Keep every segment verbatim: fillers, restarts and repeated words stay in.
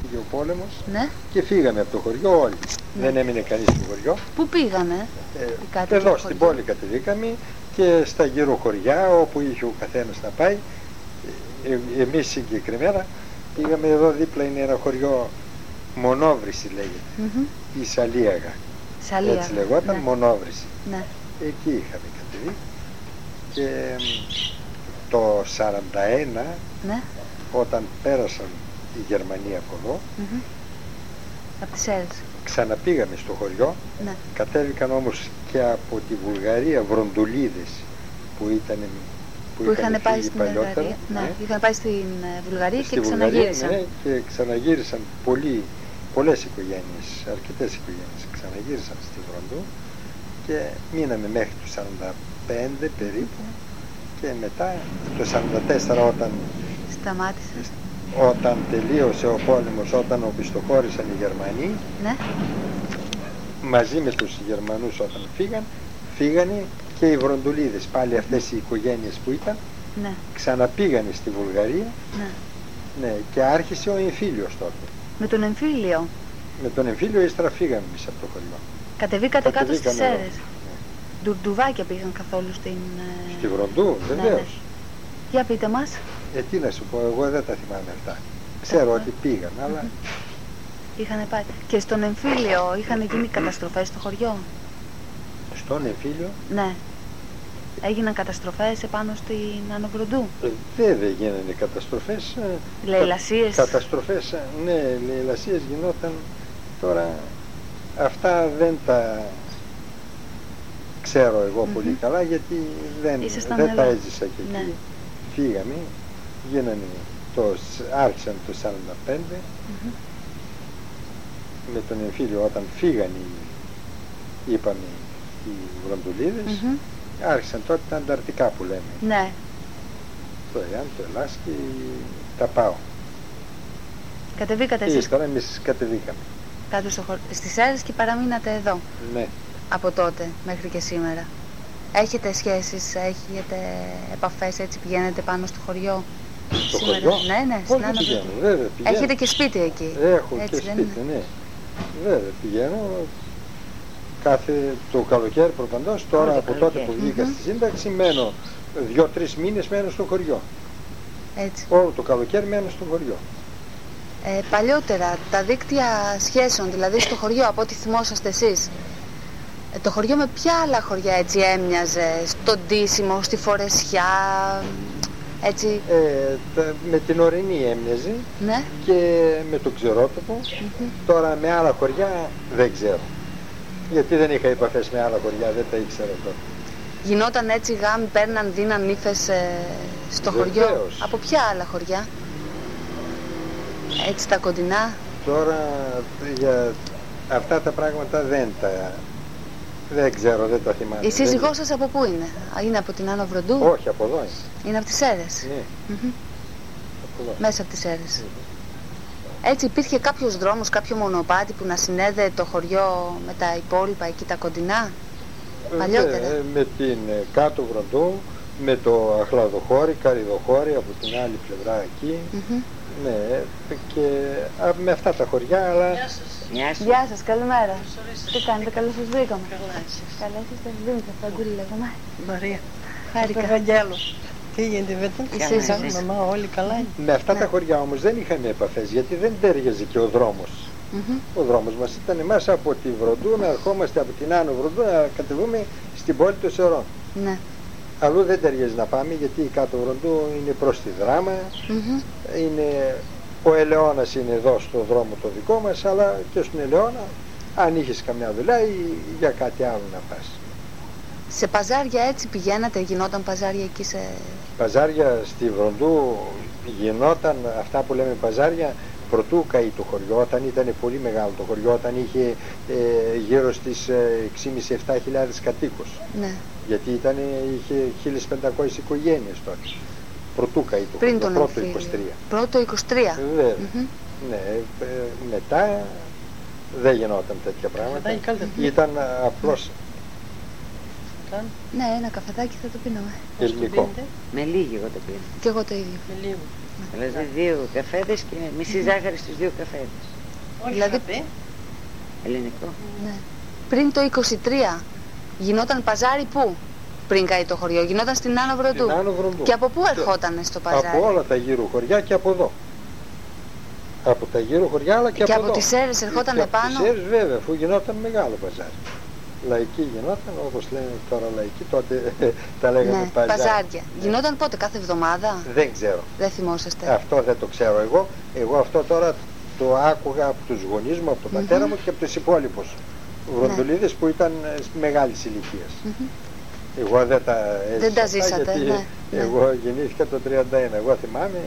έφυγε ο πόλεμος, ναι. και φύγαμε από το χωριό όλοι. Ναι. Δεν έμεινε κανείς στο χωριό. Πού πήγανε? Ε, εδώ στην πόλη κατεβήκαμε και στα γύρω χωριά όπου είχε ο καθένας να πάει. Ε, εμείς συγκεκριμένα πήγαμε εδώ δίπλα, είναι ένα χωριό, Μονόβρηση λέγεται, mm-hmm. η Σαλίαγα. Σαλίαγα. Έτσι λεγόταν, ναι. Μονόβρηση. Ναι. Εκεί είχαμε κατεβεί και το σαράντα ένα, ναι. όταν πέρασαν οι Γερμανοί από εδώ, mm-hmm. από τις Σέρες, ξαναπήγαμε στο χωριό, ναι. Κατέβηκαν όμως και από τη Βουλγαρία βροντουλίδες που ήταν που, που είχαν πάει στην Βουλγαρία, ναι. Ναι. Είχαν πάει στην Βουλγαρία στη και ξαναγύρισαν. Βουλγαρία, ναι, και ξαναγύρισαν πολλοί, πολλές οικογένειες, αρκετές οικογένειες ξαναγύρισαν στη Βροντού και μείναμε μέχρι το σαράντα πέντε περίπου, και μετά το σαράντα τέσσερα όταν σταμάτησε, όταν τελείωσε ο πόλεμος, όταν οπισθοχώρησαν οι Γερμανοί, ναι. μαζί με τους Γερμανούς όταν φύγαν, φύγανε και οι Βροντουλίδες, πάλι αυτές οι οικογένειες που ήταν, ναι. ξαναπήγανε στη Βουλγαρία, ναι. Ναι, και άρχισε ο εμφύλιος τότε. Με τον εμφύλιο? Με τον εμφύλιο ύστερα φύγαμε εμείς από το χωριό. Κατεβήκατε κάτω στις Σέρες? Ναι. Ντουρντουβάκια πήγαν καθόλου στην... Στη Βροντού, βεβαίως. Ναι, ναι. Για πείτε μας. Ε, τι να σου πω, εγώ δεν τα θυμάμαι αυτά. Ξέρω ότι πήγαν, αλλά... Mm-hmm. Είχανε πάει. Και στον εμφύλιο είχαν γίνει καταστροφές στο χωριό? Στον εμφύλιο? Ναι. Έγιναν καταστροφές επάνω στην Άνω Βροντού? Ε, βέβαια γίνανε καταστροφές. Λαιλασίες? Κα, καταστροφές, ναι, λαιλασίες γινόταν. Τώρα αυτά δεν τα ξέρω εγώ mm-hmm. πολύ καλά, γιατί δεν, δεν τα έζησα και εκεί. Ναι. Φύγαμε, γίνανε, το, άρχισαν το σαράντα πέντε, mm-hmm. με τον εμφύλιο όταν φύγανε, είπαμε, οι Βροντουλίδες, mm-hmm. άρχισαν τότε τα ανταρτικά που λέμε. Ναι. Το Ιάν, το Ελλάς και τα Πάω. Κατεβήκατε εσείς? Ύστερα εμείς κατεβήκαμε. Κάτω στο χωριό, στις Σέρες, και παραμείνατε εδώ? Ναι. Από τότε μέχρι και σήμερα. Έχετε σχέσεις, έχετε επαφές, έτσι πηγαίνετε πάνω στο χωριό? Στο σήμερα? χωριό? Ναι, ναι, στην Άνω Βροντού. Βέβαια, πηγαίνω. Έχετε και σπίτι εκεί? Έχω έτσι, και σπίτι, ναι. Βέβαια, πηγαίνω. Κάθε το καλοκαίρι προπαντός, τώρα το από καλοκαίρι. τότε που βγήκα mm-hmm. στη σύνταξη, μένω δύο-τρεις μήνες μένω στο χωριό. Έτσι. Όλο το καλοκαίρι μένω στο χωριό. Ε, παλιότερα, τα δίκτυα σχέσεων, δηλαδή στο χωριό, από ό,τι θυμόσαστε εσείς, ε, το χωριό με ποια άλλα χωριά έτσι έμοιαζε? Στον Ντύσιμο, στη Φορεσιά, έτσι? Ε, τα, με την Ορεινή έμοιαζε, ναι. Και με τον Ξερότοπο. Mm-hmm. Τώρα με άλλα χωριά δεν ξέρω. Γιατί δεν είχα επαφές με άλλα χωριά, δεν τα ήξερα τότε. Γινόταν έτσι γάμοι, παίρναν, δίναν ύφες ε, στο Βεβαίως. Χωριό? Από ποια άλλα χωριά? Έτσι τα κοντινά? Τώρα για αυτά τα πράγματα δεν τα... δεν ξέρω, δεν τα θυμάμαι. Η σύζυγός σας από πού είναι? Είναι από την Άνω Βροντού? Όχι, από εδώ είναι. Είναι από τις Σέρες? Ναι. Mm-hmm. Από εδώ. Μέσα από τις Σέρες. Mm-hmm. Έτσι υπήρχε κάποιος δρόμος, κάποιο μονοπάτι που να συνέδε το χωριό με τα υπόλοιπα εκεί τα κοντινά? Ε, παλιότερα. Ε, με την ε, κάτω Βροντού, με το Αχλαδοχώρι, Καριδοχώρι από την άλλη πλευρά εκεί. Mm-hmm. Ναι, και α, με αυτά τα χωριά, αλλά... Γεια σας. Γεια σας, Γεια σας, καλημέρα. Τι κάνετε, καλώς σας βρήκαμε. Καλά εσείς. Καλά εσείς, σας βρήκαμε, Φραγκούλη λέγαμε. Μαρία. Χάρηκα. Ευαγγέλος. Τι γίνεται, βέτε, μαμά, όλοι καλά είναι. Με αυτά ναι. τα χωριά όμως δεν είχαμε επαφές, γιατί δεν τέριαζε και ο δρόμος. Mm-hmm. Ο δρόμος μας ήταν εμάς από τη Βροντού να ερχόμαστε από την Άνω Βροντού να κατεβούμε στην πόλη των Σερών. Ναι. Αλλού δεν ταιριάζει να πάμε, γιατί η κάτω Βροντού είναι προς τη Δράμα, mm-hmm. είναι, ο Ελαιώνας είναι εδώ στο δρόμο το δικό μας, αλλά και στον Ελαιώνα αν είχες καμιά δουλειά ή για κάτι άλλο να πας. Σε παζάρια έτσι πηγαίνατε, γινόταν παζάρια εκεί σε... Παζάρια στη Βροντού γινόταν, αυτά που λέμε παζάρια, προτού καεί το χωριό, όταν ήταν πολύ μεγάλο το χωριό, όταν είχε ε, γύρω στις έξι χιλιάδες με επτά χιλιάδες κατοίκους. Ναι. Γιατί ήταν, είχε χίλιες πεντακόσιες οικογένειες τότε. Προτού καεί το Πριν χωριό, πρώτο είκοσι τρία. Πρώτο είκοσι τρία. Βέβαια. Mm-hmm. Ναι, ε, μετά δεν γινόταν τέτοια πράγματα. Ήταν απλώς... κάνουν. Ναι, ένα καφεδάκι θα το πίναμε. Ελληνικό. Με λίγη εγώ το πίνω. Και εγώ το ίδιο. Με λίγο. Δηλαδή δύο καφέδες και μισή ζάχαρη στους δύο καφέδες. Όχι Δηλαδή- καφέ. Ελληνικό. Ναι. Πριν το είκοσι τρία γινόταν παζάρι πού? Πριν καεί το χωριό, γινόταν στην Άνω Βροντού. Στην Άνω Βροντού. Και από πού ερχόταν στο παζάρι? Από όλα τα γύρω χωριά και από εδώ. Από τα γύρω χωριά αλλά και, Και από από εδώ. τις Σέρρες ερχόταν Και από επάνω? τις Σέρρες βέβαια, αφού γινόταν μεγάλο παζάρι. Λαϊκή γινόταν, όπως λένε τώρα λαϊκή, τότε τα λέγανε Ναι, παζάρι. παζάρια. Ναι. Γινόταν πότε, κάθε εβδομάδα? Δεν ξέρω. Δεν θυμόσαστε? Αυτό δεν το ξέρω εγώ. Εγώ αυτό τώρα το άκουγα από τους γονείς μου, από τον Μμμ. πατέρα μου και από τους υπόλοιπους βροντολίδες που ήταν ε, μεγάλης ηλικίας. Μμμ. Εγώ δεν τα έζησα Δεν τα αυτά, ζήσατε, γιατί ναι, ναι. εγώ γεννήθηκα το τριάντα ένα. Εγώ θυμάμαι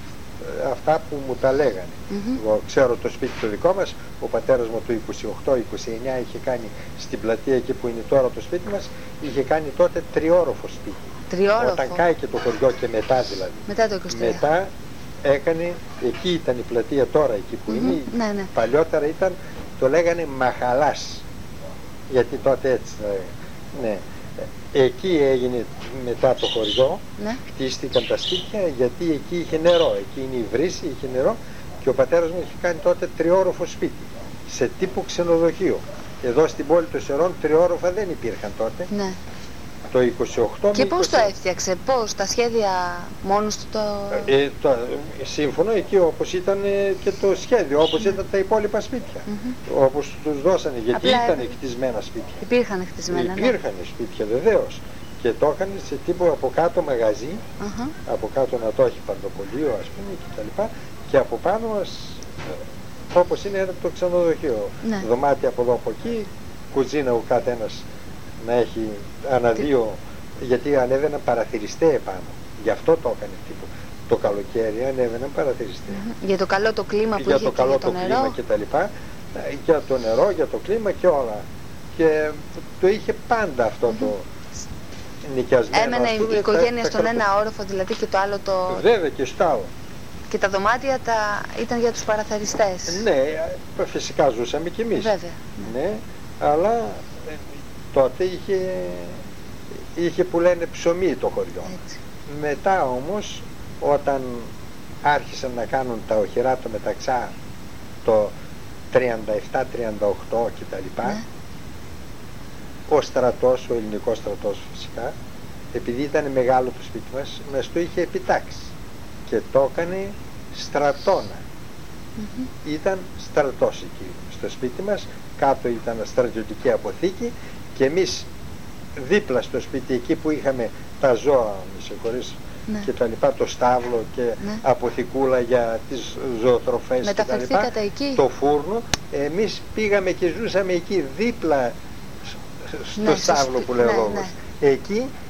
ε, αυτά που μου τα λέγανε. Μμμ. Εγώ ξέρω το σπίτι το δικό μας, ο πατέρας μου το είκοσι οκτώ είκοσι εννιά είχε κάνει στην πλατεία εκεί που είναι τώρα το σπίτι μας, είχε κάνει τότε τριόροφο σπίτι. Τριόροφο. Όταν κάηκε το χωριό και μετά δηλαδή. Μετά το είκοσι τρία. Μετά έκανε, εκεί ήταν η πλατεία τώρα εκεί που Μμμ. είναι, Ναι, ναι. παλιότερα ήταν, το λέγανε Μαχαλάς, γιατί τότε έτσι θα λέγανε. Ναι. Εκεί έγινε μετά το χωριό, Ναι. χτίστηκαν τα σπίτια γιατί εκεί είχε νερό, εκεί είναι η βρύση, είχε νερό και ο πατέρας μου είχε κάνει τότε τριόροφο σπίτι, σε τύπου ξενοδοχείο. Εδώ στην πόλη των Σερών τριόροφα δεν υπήρχαν τότε, Ναι. το είκοσι οκτώ Και με πώς το είκοσι. έφτιαξε, πώς, τα σχέδια μόνος του το... Ε, το, σύμφωνο εκεί όπως ήταν ε, και το σχέδιο, όπως ήταν τα υπόλοιπα σπίτια, Μμμ. όπως τους δώσανε, γιατί Απλά ήταν ε- κτισμένα σπίτια. Υπήρχαν χτισμένα, ναι. Υπήρχαν σπίτια βεβαίως και το έκανε σε τύπου από κάτω μαγαζί, Αχα. από κάτω να το έχει παντοπολείο ας πούμε και τα λοιπά, και από πάνω μας ε, όπως είναι era το ξενοδοχείο, Ναι. δωμάτια από εδώ από εκεί, κουζίνα ο κάθε ένας να έχει ανά Τι- δύο, γιατί ανέβαιναν παραθυριστέ επάνω, γι' αυτό το έκανε τύπου. Το καλοκαίρι ανέβαιναν παραθυριστέ. Μμμ. Για το καλό το κλίμα που Για είχε το και καλό για το, το κλίμα νερό. και τα λοιπά, ε, για το νερό, για το κλίμα και όλα. Και το είχε πάντα αυτό το νοικιασμένο. Έμενε ας πούμε, η οικογένεια τα- τα στον κρατούσε. ένα όροφο δηλαδή και το άλλο το... Βέβαια και στο άλλο. Και τα δωμάτια τα... ήταν για τους παραθεριστές. Ναι, ε, φυσικά ζούσαμε κι εμείς. Βέβαια. Ναι, αλλά ε, τότε είχε, είχε που λένε ψωμί το χωριό. Έτσι. Μετά όμως, όταν άρχισαν να κάνουν τα οχυρά το μεταξά το τριάντα επτά τριάντα οκτώ και τα λοιπά, Ναι. ο στρατός, ο ελληνικός στρατός φυσικά, επειδή ήταν μεγάλο το σπίτι μας, μας το είχε επιτάξει και το έκανε στρατόνα. Μμμ. Ήταν στρατός εκεί στο σπίτι μας, κάτω ήταν στρατιωτική αποθήκη και εμείς δίπλα στο σπίτι εκεί που είχαμε τα ζώα, με συγχωρείς, Ναι. και τα λοιπά, το στάβλο και Ναι. αποθηκούλα για τις ζωοτροφές και τα λοιπά, Μεταφερθήκατε εκεί. το φούρνο, εμείς πήγαμε και ζούσαμε εκεί δίπλα σ- στο Ναι, στο στάβλο σπίτι, που λέω ναι, εγώ. ναι. Εκεί